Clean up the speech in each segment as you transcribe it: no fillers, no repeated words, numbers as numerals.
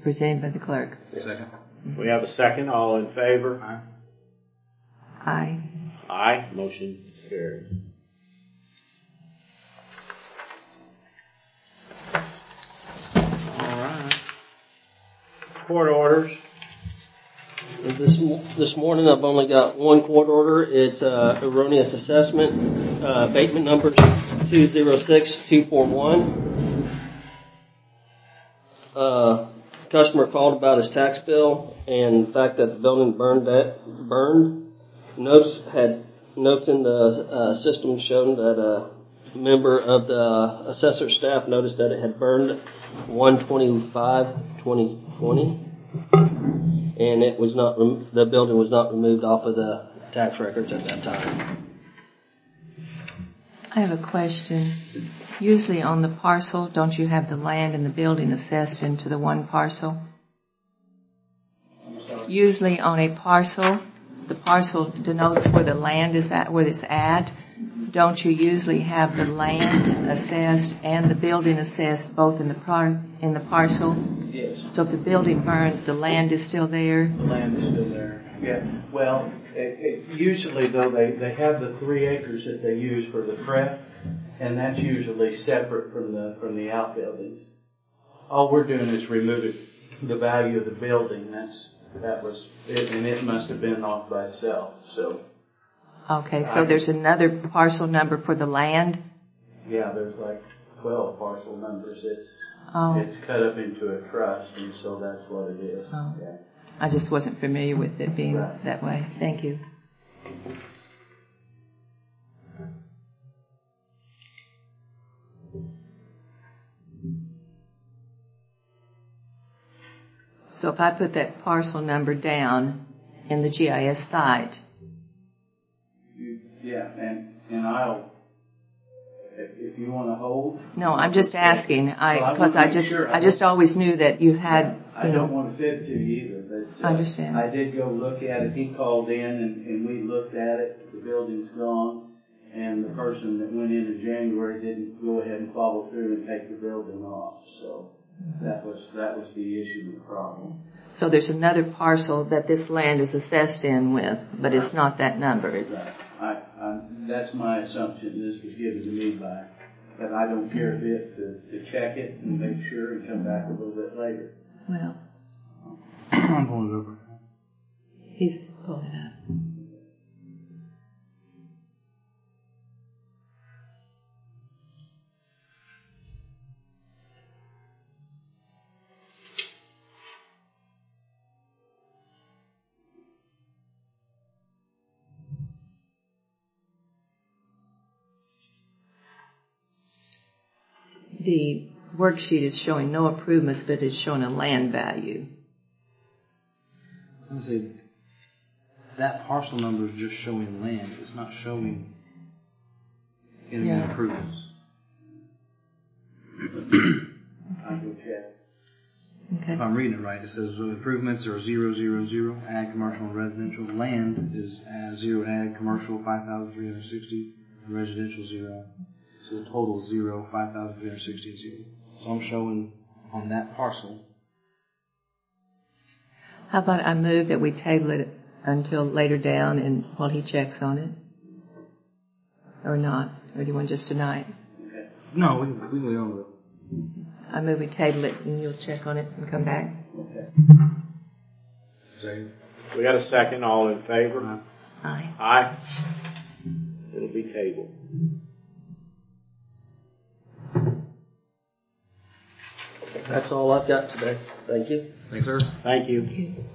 presented by the clerk. Second. We have a second. All in favor? Aye. Aye. Aye. Motion carried. All right. Court orders. This morning I've only got one court order. It's erroneous assessment, abatement numbers 206241. Customer called about his tax bill and the fact that the building burned. Notes in the system showed that a member of the assessor staff noticed that it had burned 1/25/2020. And it was not the building was not removed off of the tax records at that time. I have a question. Usually on the parcel, don't you have the land and the building assessed into the one parcel? Usually on a parcel, the parcel denotes where the land is at, where it's at. Don't you usually have the land assessed and the building assessed both in the parcel? Yes. So if the building burned, the land is still there? The land is still there. Yeah. Well, usually though they have the 3 acres that they use for the prep, and that's usually separate from the outbuildings. All we're doing is removing the value of the building. That was it, and it must have been off by itself. So. Okay, so there's another parcel number for the land? Yeah, there's like 12 parcel numbers. It's cut up into a trust, and so that's what it is. Oh. Yeah. I just wasn't familiar with it being that way. Thank you. So if I put that parcel number down in the GIS site. Yeah, and I'll, if you want to hold. No, I'm just asking, because I just always knew that you had. I don't want to fib to you either, but I understand. I did go look at it. He called in and we looked at it. The building's gone, and the person that went in January didn't go ahead and follow through and take the building off. So that was the issue, the problem. So there's another parcel that this land is assessed in with, but it's not that number. It's right. That's my assumption. This was given to me but I don't care a bit to check it and make sure and come back a little bit later. Well, I'm pulling it over. he's pulling it up. The worksheet is showing no improvements, but it's showing a land value. I say that parcel number is just showing land. It's not showing any improvements. I'll go check. Okay. If I'm reading it right, it says improvements are 000, ag, commercial, and residential. Land is 0 ag, commercial 5,360, and residential 0. So the total is 0, 5,360 and 0. So I'm showing on that parcel. How about I move that we table it until later down and while he checks on it? Or not? Or do you want just tonight? Okay. No, we can go on with it. I move we table it and you'll check on it and come back. Okay. Second. We got a second. All in favor? Aye. Aye. It'll be tabled. That's all I've got today. Thank you. Thanks, sir. Thank you.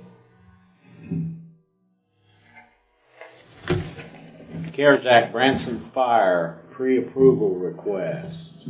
CARES Act Branson Fire pre-approval request.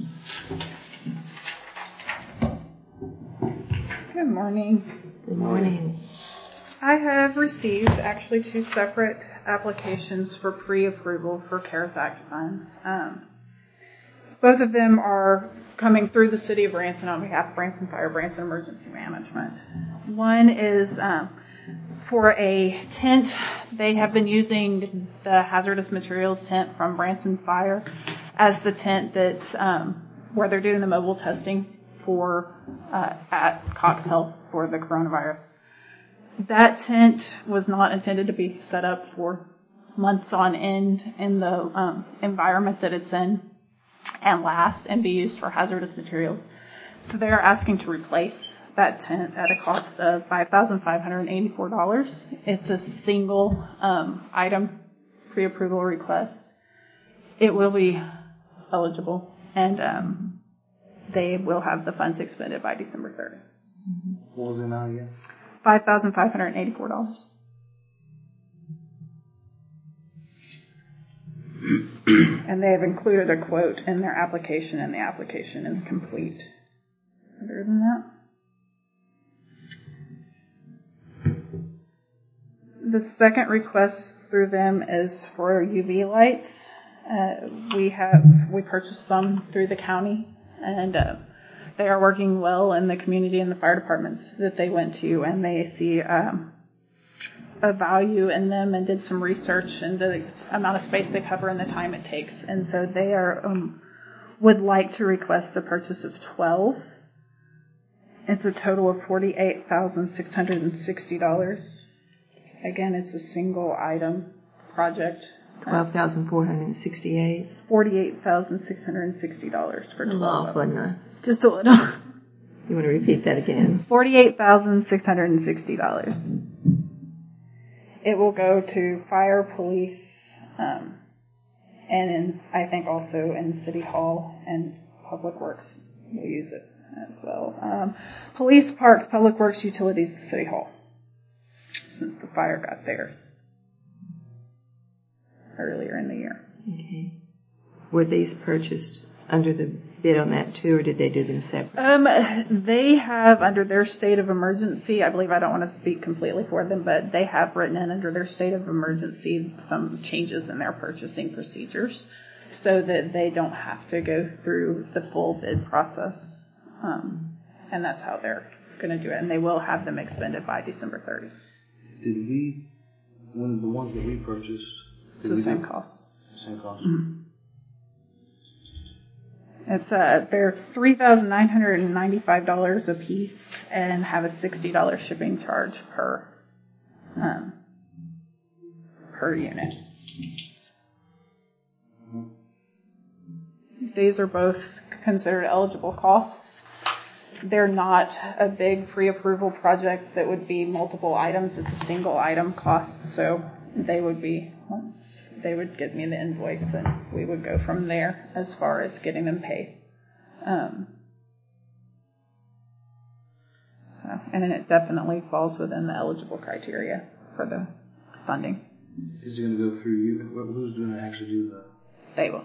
Good morning. Good morning. I have received actually 2 separate applications for pre-approval for CARES Act funds. Both of them are coming through the City of Branson on behalf of Branson Fire, Branson Emergency Management. One is for a tent. They have been using the hazardous materials tent from Branson Fire as the tent that's where they're doing the mobile testing for at Cox Health for the coronavirus. That tent was not intended to be set up for months on end in the environment that it's in and last and be used for hazardous materials. So they are asking to replace that tent at a cost of $5,584. It's a single item pre-approval request. It will be eligible, and they will have the funds expended by December 30th. What was the amount again? $5,584. And they have included a quote in their application, and the application is complete. Other than that, the second request through them is for UV lights. We purchased some through the county, and they are working well in the community and the fire departments that they went to, and they see a value in them and did some research into the amount of space they cover and the time it takes. And so they would like to request a purchase of 12. It's a total of $48,660. Again, it's a single item project. $12,468. $48,660 for 12. Off, wasn't it? Just a little. You want to repeat that again? $48,660. It will go to fire, police, and I think also in City Hall and Public Works will use it as well. Police, parks, Public Works, utilities, City Hall, since the fire got theirs earlier in the year. Okay. Were these purchased under the bid on that too, or did they do them separate? They have, under their state of emergency, I believe, I don't want to speak completely for them, but they have written in under their state of emergency some changes in their purchasing procedures so that they don't have to go through the full bid process. And that's how they're going to do it. And they will have them expended by December 30th. One of the ones that we purchased, It's the same cost. Same cost. Mm-hmm. It's they're $3,995 a piece and have a $60 shipping charge per unit. These are both considered eligible costs. They're not a big pre-approval project that would be multiple items. It's a single item cost, so they would give me the invoice and we would go from there as far as getting them paid. And then it definitely falls within the eligible criteria for the funding. Is it going to go through you? Who's going to actually do the? They will.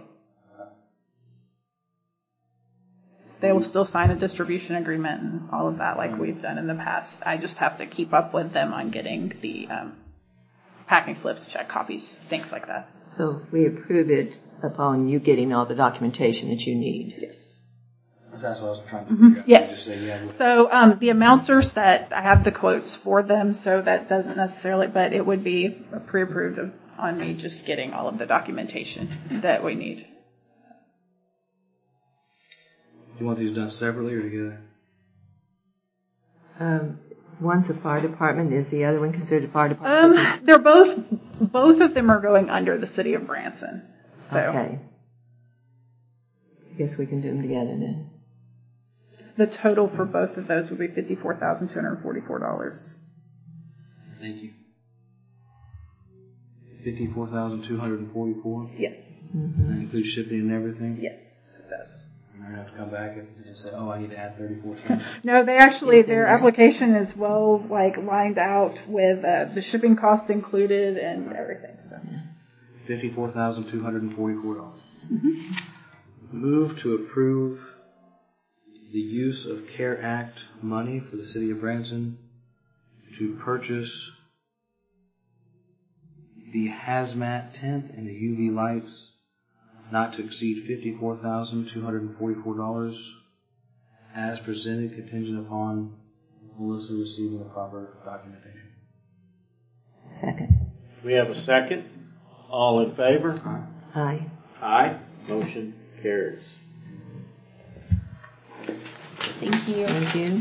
They will still sign a distribution agreement and all of that like we've done in the past. I just have to keep up with them on getting the packing slips, check copies, things like that. So we approve it upon you getting all the documentation that you need. Yes. That's what I was trying to figure out. Yes. Just say, yeah, So the amounts are set. I have the quotes for them, so that doesn't necessarily, but it would be pre-approved on me just getting all of the documentation that we need. Do you want these done separately or together? One's a fire department. Is the other one considered a fire department? They're both of them are going under the city of Branson. So Okay. I guess we can do them together then. the total for both of those would be $54,244. Thank you. 54,244. Yes. That includes shipping and everything. Yes, it does. And I'm gonna have to come back and say, oh, I need to add 34 cents. No, they actually, It's in their there. application is well, lined out with, the shipping cost included and everything, so. $54,244. Move to approve the use of CARE Act money for the city of Branson to purchase the hazmat tent and the UV lights not to exceed $54,244 as presented, contingent upon Melissa receiving the proper documentation. Second. We have a second. All in favor? Aye. Aye. Motion carries. Thank you. Thank you.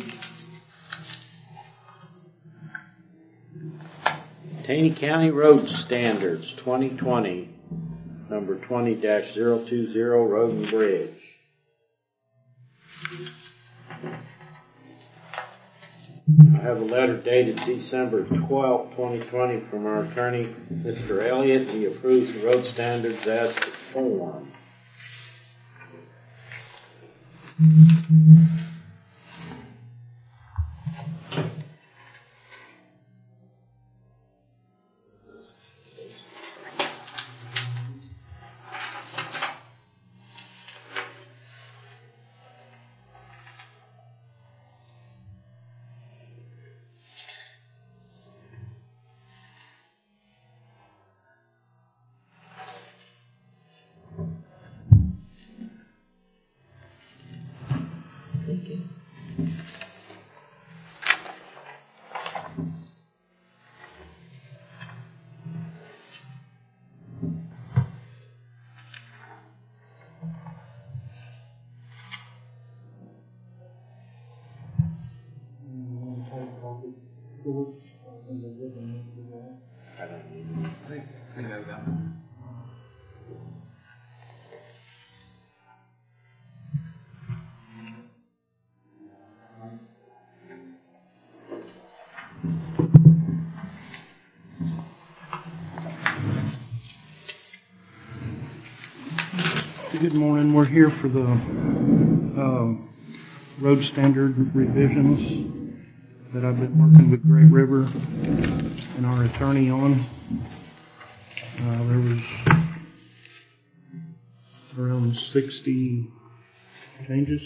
Taney County Road Standards 2020, number 20-020, Road and Bridge. I have a letter dated December 12, 2020 from our attorney, Mr. Elliott. He approves the road standards as to form. Thank you. I think I've got Good morning. We're here for the road standard revisions that I've been working with Great River and our attorney on. There was around 60 changes.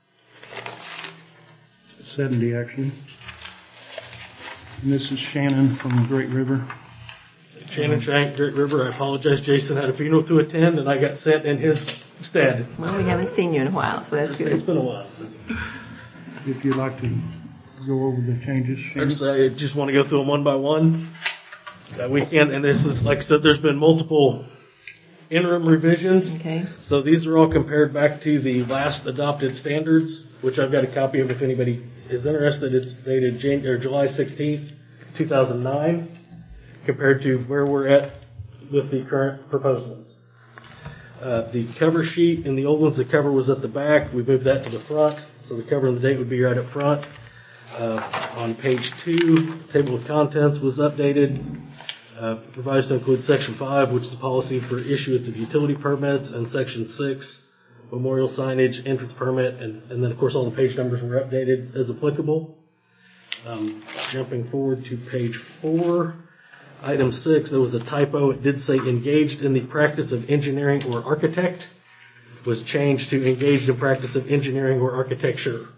70 actually. And this is Shannon from Great River. Shannon Shank, Great River. I apologize. Jason had a funeral to attend, and I got sent in his stead. Well, we haven't seen you in a while, so that's good. It's been a while. So. If you'd like to go over the changes, Shannon. I just want to go through them one by one. We can, and this is, like I said, there's been multiple interim revisions. Okay. So these are all compared back to the last adopted standards, which I've got a copy of if anybody is interested. It's dated July 16th, 2009, compared to where we're at with the current proposed ones. The cover sheet in the old ones, the cover was at the back. We moved that to the front, so the cover and the date would be right up front. On page 2, table of contents was updated, revised to include section 5, which is the policy for issuance of utility permits, and section 6, memorial signage, entrance permit, and then of course all the page numbers were updated as applicable. Jumping forward to page 4, item 6, there was a typo. It did say engaged in the practice of engineering or architect, was changed to engaged in practice of engineering or architecture.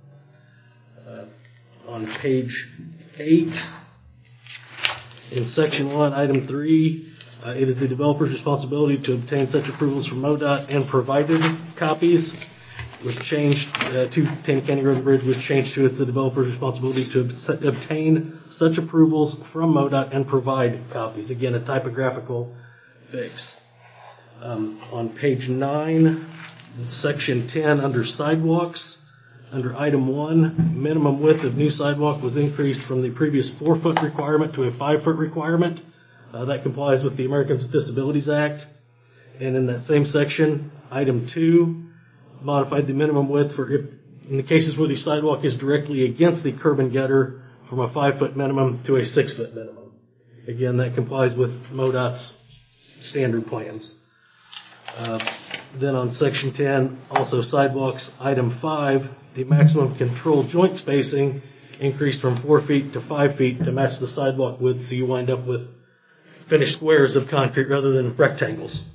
On page 8, in section 1, item 3, it is the developer's responsibility to obtain such approvals from MoDOT and provided copies. Was changed to Taney County Road and Bridge was changed to it's the developer's responsibility to obtain such approvals from MoDOT and provide copies. Again, a typographical fix. On page 9, section 10, under sidewalks, under item 1, minimum width of new sidewalk was increased from the previous 4-foot requirement to a 5-foot requirement. That complies with the Americans with Disabilities Act. And in that same section, item 2, modified the minimum width for if in the cases where the sidewalk is directly against the curb and gutter from a 5-foot minimum to a 6-foot minimum. Again, that complies with MoDOT's standard plans. Then on section 10, also sidewalks, item 5, the maximum control joint spacing increased from 4 feet to 5 feet to match the sidewalk width, so you wind up with finished squares of concrete rather than rectangles.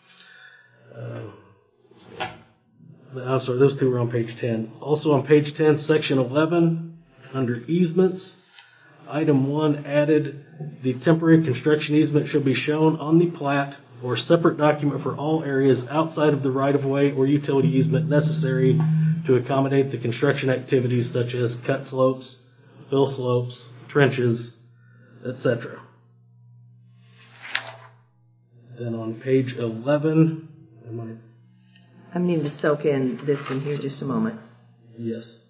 I'm sorry, those two were on page 10. Also on page 10, section 11, under easements, item 1 added, the temporary construction easement shall be shown on the plat or separate document for all areas outside of the right-of-way or utility easement necessary to accommodate the construction activities such as cut slopes, fill slopes, trenches, etc. Then on page 11, I'm needing to soak in this one here just a moment. Yes.